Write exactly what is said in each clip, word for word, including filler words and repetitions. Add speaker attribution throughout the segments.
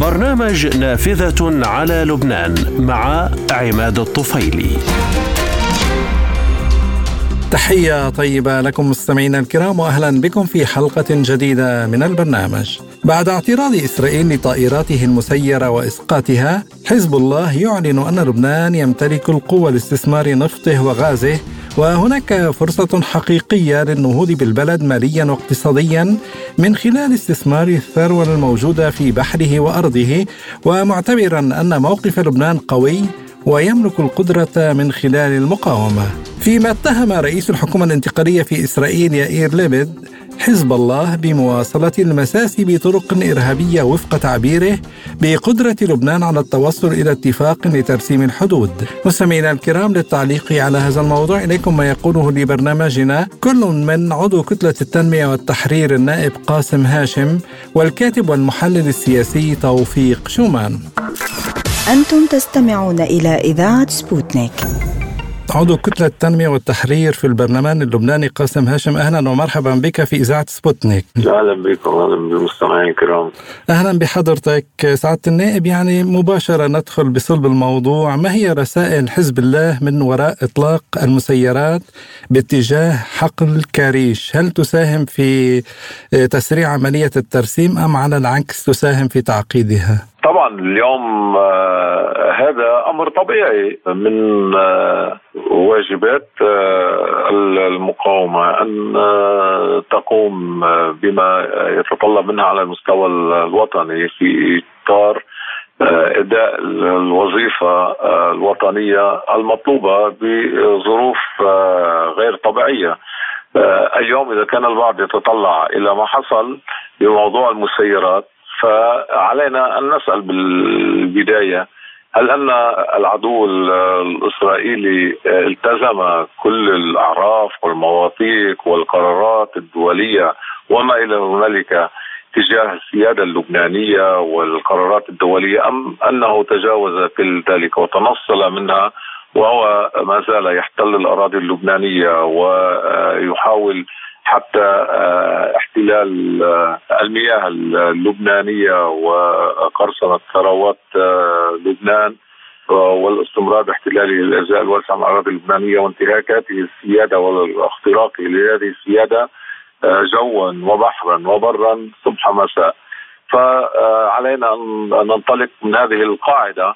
Speaker 1: برنامج نافذة على لبنان مع عماد الطفيلي.
Speaker 2: تحية طيبة لكم مستمعينا الكرام، وأهلا بكم في حلقة جديدة من البرنامج. بعد اعتراض إسرائيل لطائراته المسيرة وإسقاطها، حزب الله يعلن أن لبنان يمتلك القوة لاستثمار نفطه وغازه، وهناك فرصة حقيقية للنهوض بالبلد ماليا واقتصاديا من خلال استثمار الثروة الموجودة في بحره وأرضه، ومعتبرا أن موقف لبنان قوي ويملك القدرة من خلال المقاومة. فيما اتهم رئيس الحكومة الانتقالية في إسرائيل يائير لبيد حزب الله بمواصلة المساس بطرق إرهابية وفق تعبيره بقدرة لبنان على التوصل إلى اتفاق لترسيم الحدود. مستمعينا الكرام، للتعليق على هذا الموضوع إليكم ما يقوله لبرنامجنا كل من عضو كتلة التنمية والتحرير النائب قاسم هاشم والكاتب والمحلل السياسي توفيق شومان.
Speaker 3: أنتم تستمعون إلى إذاعة سبوتنيك.
Speaker 2: عضو كتلة التنمية والتحرير في البرلمان اللبناني قاسم هاشم، أهلا ومرحبا بك في إذاعة سبوتنيك.
Speaker 4: أهلا بكم، أهلا بالمستمعين الكرام.
Speaker 2: أهلا بحضرتك سعادة النائب. يعني مباشرة ندخل بصلب الموضوع، ما هي رسائل حزب الله من وراء إطلاق المسيرات باتجاه حقل كاريش؟ هل تساهم في تسريع عملية الترسيم أم على العكس تساهم في تعقيدها؟
Speaker 4: طبعا اليوم آه هذا أمر طبيعي من آه واجبات آه المقاومة أن آه تقوم آه بما يتطلب منها على المستوى الوطني في إطار آه أداء الوظيفة آه الوطنية المطلوبة بظروف آه غير طبيعية. آه اليوم إذا كان البعض يتطلع إلى ما حصل بموضوع المسيرات، فعلينا أن نسأل بالبداية هل أن العدو الإسرائيلي التزم كل الأعراف والمواثيق والقرارات الدولية وما إلى ذلك تجاه السيادة اللبنانية والقرارات الدولية، أم أنه تجاوز كل ذلك وتنصل منها وهو ما زال يحتل الأراضي اللبنانية ويحاول حتى احتلال المياه اللبنانية وقرصنة ثروات لبنان والاستمرار باحتلال الأجزاء الواسعة من الأراضي اللبنانية وانتهاك هذه السيادة واختراق لهذه السيادة جوا وبحرا وبرا صبح مساء. فعلينا أن ننطلق من هذه القاعدة،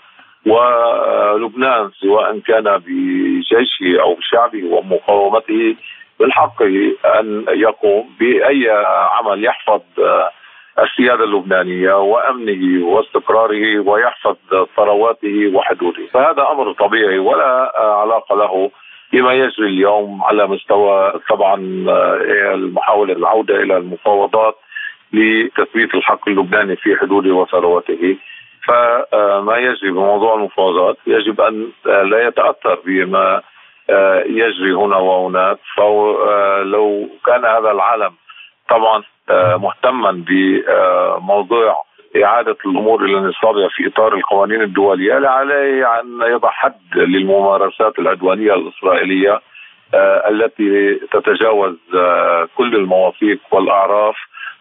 Speaker 4: ولبنان سواء كان بجيشه أو بشعبه ومقاومته من حقه أن يقوم بأي عمل يحفظ السيادة اللبنانية وأمنه واستقراره ويحفظ ثرواته وحدوده، فهذا أمر طبيعي ولا علاقة له بما يجري اليوم على مستوى طبعا المحاولة العودة إلى المفاوضات لتثبيت الحق اللبناني في حدوده وثرواته. فما يجري بموضوع المفاوضات يجب أن لا يتأثر بما يجري هنا وهناك. فلو كان هذا العالم طبعا مهتما بموضوع إعادة الأمور إلى نصابها في إطار القوانين الدولية، عليه أن يضع حد للممارسات العدوانية الإسرائيلية التي تتجاوز كل المواثيق والأعراف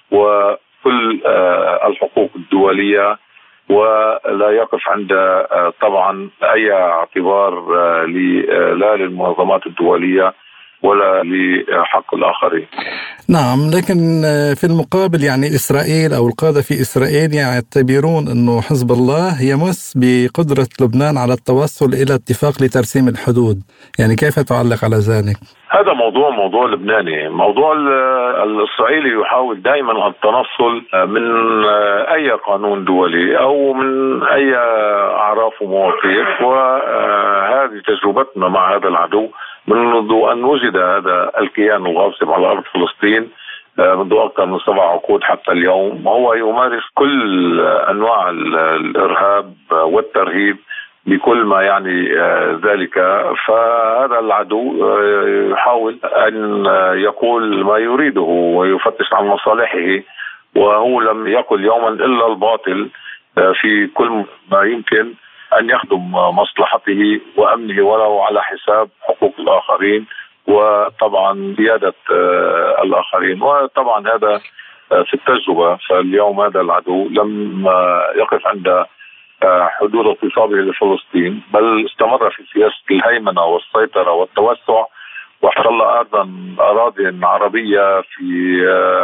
Speaker 4: وكل الحقوق الدولية، ولا يقف عند طبعا أي اعتبار لا للمنظمات الدولية ولا لحق الآخرين.
Speaker 2: نعم، لكن في المقابل يعني إسرائيل أو القادة في إسرائيل يعتبرون أنه حزب الله يمس بقدرة لبنان على التوصل إلى اتفاق لترسيم الحدود، يعني كيف تعلق على ذلك؟
Speaker 4: هذا موضوع موضوع لبناني. موضوع الإسرائيلي يحاول دائما التنصل من أي قانون دولي أو من أي أعراف ومواثيق، وهذه تجربتنا مع هذا العدو منذ أن وجد هذا الكيان الغاصب على أرض فلسطين منذ أكثر من سبع عقود حتى اليوم. هو يمارس كل أنواع الإرهاب والترهيب بكل ما يعني ذلك. فهذا العدو يحاول أن يقول ما يريده ويفتش عن مصالحه، وهو لم يقل يوما إلا الباطل في كل ما يمكن أن يخدم مصلحته وأمنه ولو على حساب حقوق الآخرين وطبعا زيادة الآخرين. وطبعا هذا في التجربة. فاليوم هذا العدو لم يقف عند حدود اغتصابه لفلسطين، بل استمر في سياسة الهيمنة والسيطرة والتوسع، واحتل أيضا أراضي عربية في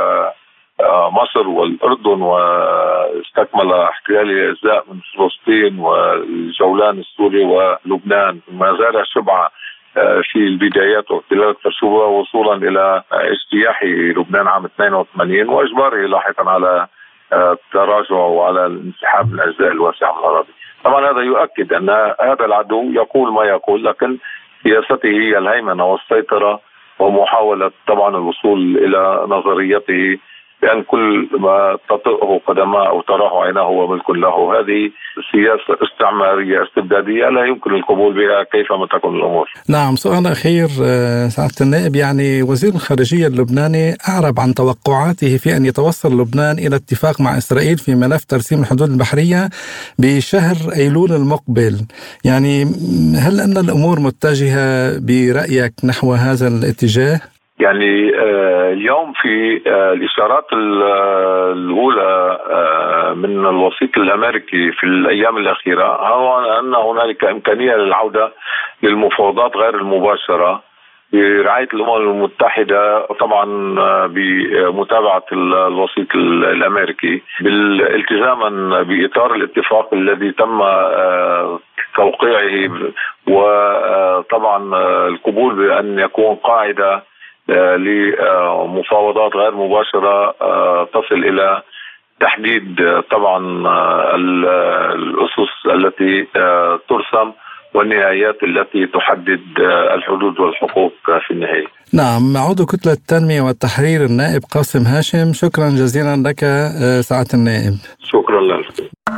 Speaker 4: مصر والأردن، واستكمل احتلال أجزاء من فلسطين والجولان السوري ولبنان، ما زال شبعا في البدايات واحتلال التشوبة وصولا إلى اجتياح لبنان عام اثنين وثمانين وإجباره لاحقا على التراجع وعلى الانسحاب من الأجزاء الواسعة من الأراضي. طبعا هذا يؤكد أن هذا العدو يقول ما يقول، لكن سياسته هي الهيمنة والسيطرة، ومحاولة طبعا الوصول إلى نظريته بأن كل ما تطئه قدماه أو تراه عيناه هو ملك له. هذه سياسة استعمارية استبدادية لا يمكن القبول بها كيفما تكون الأمور.
Speaker 2: نعم، سؤال أخير سعادة النائب، يعني وزير الخارجية اللبناني أعرب عن توقعاته في أن يتوصل لبنان إلى اتفاق مع إسرائيل في ملف ترسيم الحدود البحرية بشهر أيلول المقبل. يعني هل أن الأمور متجهة برأيك نحو هذا الاتجاه؟
Speaker 4: يعني اليوم في الإشارات الأولى من الوسيط الأمريكي في الأيام الأخيرة هو أن هنالك إمكانية للعودة للمفاوضات غير المباشرة برعاية الأمم المتحدة، طبعا بمتابعة الوسيط الأمريكي بالالتزاما بإطار الاتفاق الذي تم توقيعه، وطبعا القبول بأن يكون قاعدة لمفاوضات غير مباشرة تصل إلى تحديد طبعا الأسس التي ترسم والنهايات التي تحدد الحدود والحقوق في النهاية.
Speaker 2: نعم، عضو كتلة التنمية والتحرير النائب قاسم هاشم، شكرا جزيلا لك سعادة النائب.
Speaker 4: شكرا لك.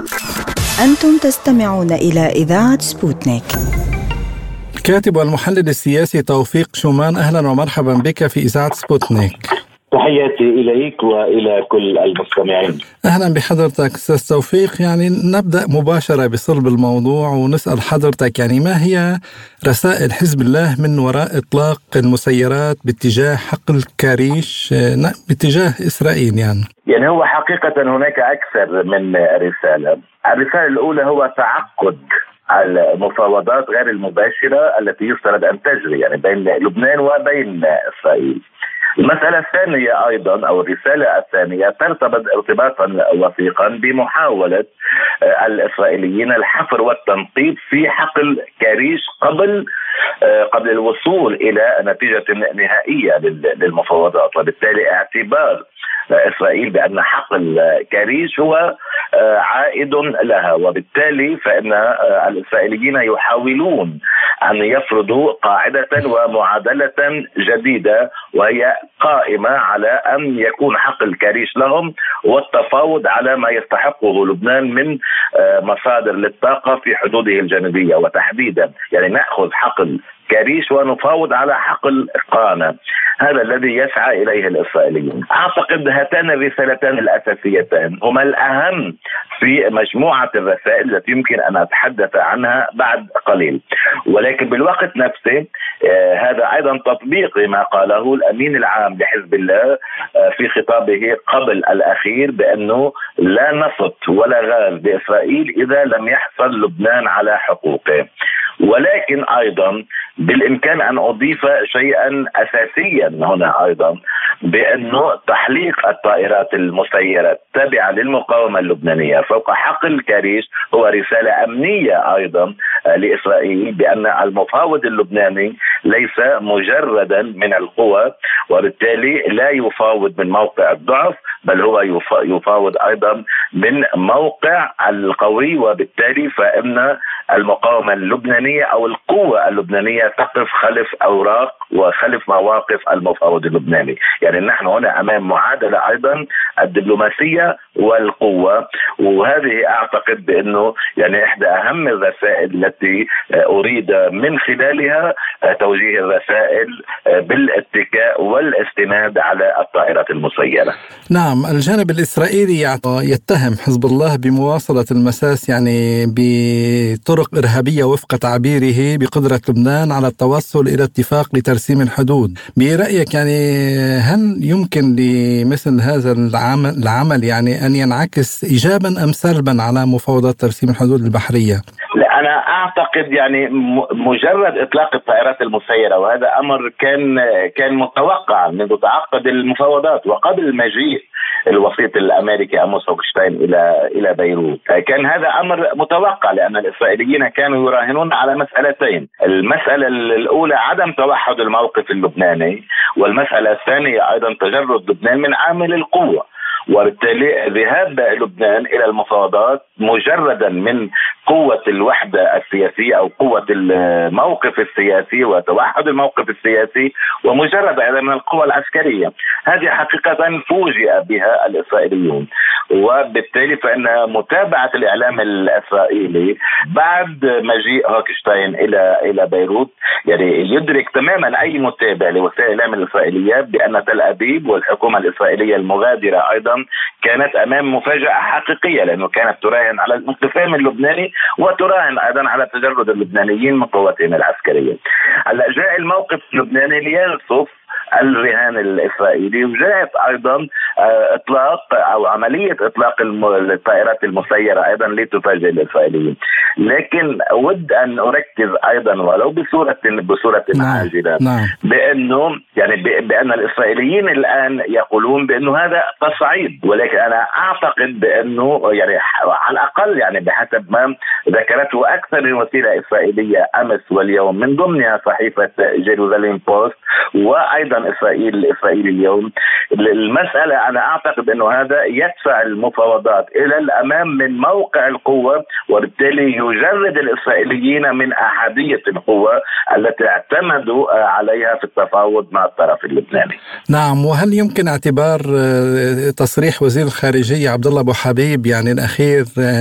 Speaker 3: أنتم تستمعون إلى إذاعة سبوتنيك.
Speaker 2: الكاتب والمحلل السياسي توفيق شومان، أهلا ومرحبا بك في إذاعة سبوتنيك.
Speaker 5: تحياتي إليك وإلى كل المستمعين.
Speaker 2: أهلا بحضرتك أستاذ توفيق. يعني نبدأ مباشرة بصلب الموضوع ونسأل حضرتك، يعني ما هي رسائل حزب الله من وراء إطلاق المسيرات باتجاه حقل كاريش باتجاه إسرائيل؟ يعني
Speaker 5: يعني هو حقيقة هناك أكثر من رسالة. الرسالة الأولى هو تعقد المفاوضات غير المباشرة التي يفترض أن تجري يعني بين لبنان وبين إسرائيل. المسألة الثانية أيضا أو الرسالة الثانية ترتبط ارتباطا وثيقا بمحاولة الإسرائيليين الحفر والتنقيب في حقل كاريش قبل قبل الوصول إلى نتيجة نهائية للمفاوضات، وبالتالي اعتبار إسرائيل بأن حقل كاريش هو عائد لها، وبالتالي فإن الإسرائيليين يحاولون أن يفرضوا قاعدة ومعادلة جديدة وهي قائمة على أن يكون حقل كاريش لهم والتفاوض على ما يستحقه لبنان من مصادر للطاقة في حدوده الجنوبية، وتحديدا يعني نأخذ حقل كاريش ونفاوض على حقل قانا. هذا الذي يسعى إليه الإسرائيليين. أعتقد هاتان الرسالتان الأساسيتان هما الأهم في مجموعة الرسائل التي يمكن أن أتحدث عنها بعد قليل، ولكن بالوقت نفسه آه هذا أيضا تطبيق ما قاله الأمين العام لحزب الله آه في خطابه قبل الأخير بأنه لا نفط ولا غاز بإسرائيل إذا لم يحصل لبنان على حقوقه. ولكن أيضا بالإمكان أن أضيف شيئا أساسيا هنا أيضا، بأنه تحليق الطائرات المسيرة التابعة للمقاومة اللبنانية فوق حقل كاريش هو رسالة أمنية أيضا لإسرائيل بأن المفاوض اللبناني ليس مجردا من القوى، وبالتالي لا يفاوض من موقع الضعف بل هو يفاوض أيضا من موقع القوي، وبالتالي فإن المقاومة اللبنانية أو القوة اللبنانية تقف خلف أوراق وخلف مواقف المفاوض اللبناني. يعني نحن هنا أمام معادلة أيضا الدبلوماسية والقوة. وهذه أعتقد بأنه يعني إحدى أهم الرسائل التي أريد من خلالها توجيه الرسائل بالاتكاء والاستناد على الطائرات المسيرة.
Speaker 2: نعم، الجانب الإسرائيلي يتهم حزب الله بمواصلة المساس يعني بطرق إرهابية وفق تعبيره بقدرة لبنان على التوصل إلى اتفاق لترسيم الحدود. برأيك يعني هل يمكن لمثل هذا العمل, العمل يعني أن ينعكس إيجابا أم سلبا على مفاوضات ترسيم الحدود البحرية؟
Speaker 5: لا، أنا أعتقد يعني مجرد إطلاق الطائرات المسيرة، وهذا أمر كان كان متوقع منذ تعقد المفاوضات وقبل مجيء الوسيط الأمريكي آموس هوكشتاين إلى إلى بيروت، كان هذا أمر متوقع لأن الإسرائيليين كانوا يراهنون على مسألتين. المسألة الأولى عدم توحد الموقف اللبناني، والمسألة الثانية أيضا تجرد لبنان من عامل القوة، وبالتالي ذهاب لبنان إلى المفاوضات مجردا من قوة الوحدة السياسية أو قوة الموقف السياسي وتوحد الموقف السياسي، ومجرد أيضا من القوة العسكرية. هذه حقيقة فوجئ بها الإسرائيليون، وبالتالي فإن متابعة الإعلام الإسرائيلي بعد مجيء هوكشتاين إلى إلى بيروت يعني يدرك تماما أي متابع لوسائل الإعلام الإسرائيلية بأن تل أبيب والحكومة الإسرائيلية المغادرة أيضا كانت أمام مفاجأة حقيقية، لأنه كانت تراهن على الانقسام اللبناني وتراهن أيضا على تجرد اللبنانيين من قوتهم العسكرية. هلا جاء الموقف اللبناني لينصف الرهان الإسرائيلي، وجاءت أيضا إطلاق أو عملية إطلاق الطائرات المسيرة أيضا لتفاجئ الإسرائيليين. لكن أود أن أركز أيضا ولو بصورة بصورة عاجلة بأنه يعني بأن الإسرائيليين الآن يقولون بأنه هذا تصعيد، ولكن أنا أعتقد بأنه يعني على الأقل يعني بحسب ما ذكرته أكثر من وسيلة إسرائيلية أمس واليوم من ضمنها صحيفة جيروزاليم بوست وأيضا إسرائيل إسرائيل اليوم، المسألة أنا أعتقد أنه هذا يدفع المفاوضات إلى الأمام من موقع القوة، وبالتالي يجرد الإسرائيليين من أحادية القوة التي اعتمدوا عليها في التفاوض مع الطرف اللبناني.
Speaker 2: نعم، وهل يمكن اعتبار تصريح وزير الخارجية عبد الله أبو حبيب يعني الأخير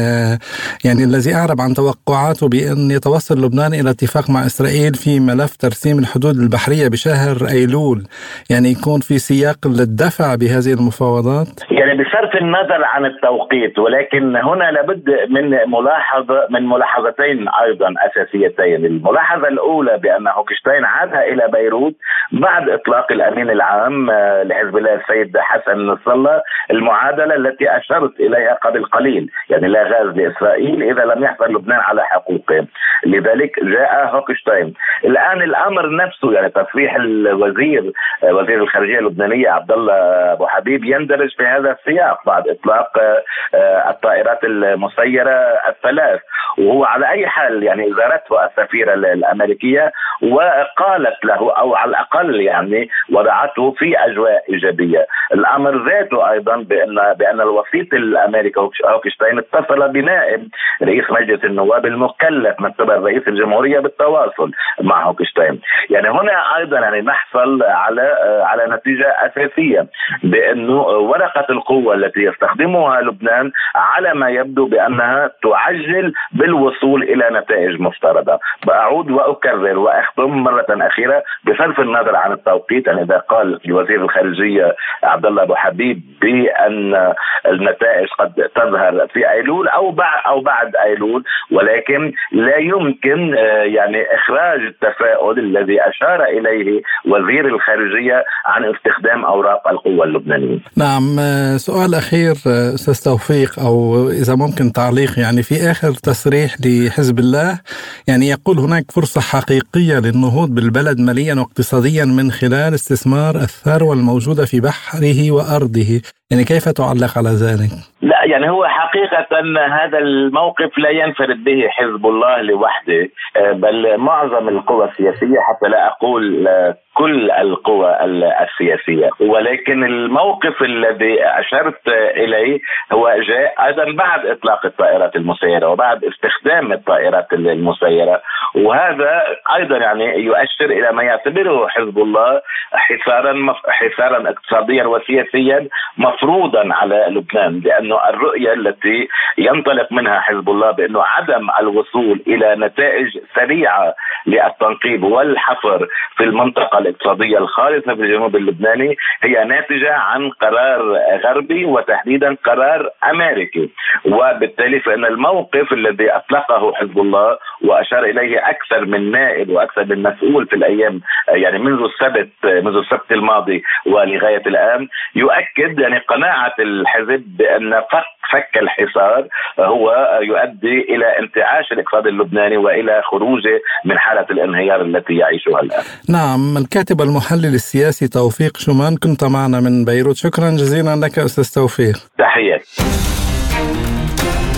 Speaker 2: يعني الذي أعرب عن توقعاته بأن يتوصل لبنان إلى اتفاق مع إسرائيل في ملف ترسيم الحدود البحرية بشهر أيلول، يعني يكون في سياق للدفع بهذه المفاوضات؟
Speaker 5: يعني بصرف النظر عن التوقيت، ولكن هنا لابد من ملاحظة من ملاحظتين أيضا أساسيتين. الملاحظة الأولى بأن هوكشتاين عاد إلى بيروت بعد إطلاق الأمين العام لحزب الله السيد حسن نصر الله المعادلة التي أشرت إليها قبل قليل، يعني لا غاز لإسرائيل إذا لم يحصل لبنان على حقوقه، لذلك جاء هوكشتاين. الآن الأمر نفسه يعني تصريح الوزير وزير الخارجية اللبنانية عبد الله أبو حبيب يندرج في هذا السياق بعد إطلاق الطائرات المسيرة الثلاث، وهو على أي حال يعني زارته السفيرة الأمريكية وقالت له أو على الأقل يعني وضعته في أجواء إيجابية. الأمر ذاته أيضا بأن بأن الوسيط الأمريكي هوكشتاين اتصل بنائب رئيس مجلس النواب المكلف من قبل رئيس الجمهورية بالتواصل مع هوكشتاين. يعني هنا أيضا يعني نحصل على على نتيجة أساسية بأنه ورقة القوة التي يستخدمها لبنان على ما يبدو بأنها تعجل بالوصول إلى نتائج مفترضة. بأعود وأكرر وأختم مرة أخيرة بصرف النظر عن التوقيت، يعني إذا قال الوزير الخارجية عبد الله أبو حبيب بأن النتائج قد تظهر في أيلول أو بعد أو بعد أيلول، ولكن لا يمكن يعني إخراج التفاؤل الذي أشار إليه وزير الخارجية عن استخدام أوراق القوة اللبنانية.
Speaker 2: نعم، سؤال أخير أستاذ توفيق، أو إذا ممكن تعليق، يعني في آخر تصريح لحزب الله يعني يقول هناك فرصة حقيقية للنهوض بالبلد ماليا واقتصاديا من خلال استثمار الثروة الموجودة في بحره وأرضه، يعني كيف تعلق على ذلك؟
Speaker 5: لا يعني هو حقيقة هذا الموقف لا ينفرد به حزب الله لوحده، بل معظم القوى السياسية، حتى لا أقول كل القوى السياسية. ولكن الموقف الذي أشرت إليه هو جاء أيضا بعد إطلاق الطائرات المسيرة وبعد استخدام الطائرات المسيرة، وهذا أيضا يعني يؤشر إلى ما يعتبره حزب الله حصارا حصارا اقتصاديا وسياسيا مفروضا على لبنان، لأنه الرؤية التي ينطلق منها حزب الله بأنه عدم الوصول إلى نتائج سريعة للتنقيب والحصر في المنطقة الاقتصادية الخالصة في الجنوب اللبناني هي ناتجة عن قرار غربي وتحديدا قرار أمريكي. وبالتالي فإن الموقف الذي أطلقه حزب الله وأشار إليه أكثر من نائب وأكثر من مسؤول في الأيام يعني منذ السبت منذ السبت الماضي ولغاية الآن يؤكد يعني قناعة الحزب بأن فك فك الحصار هو يؤدي إلى انتعاش الاقتصاد اللبناني وإلى خروجه من حالة الانهيار التي يعيشها الآن.
Speaker 2: نعم، الكاتب المحلل السياسي توفيق شومان كنت معنا من بيروت. شكرا جزيلا لك أستاذ توفيق.
Speaker 5: تحياتي.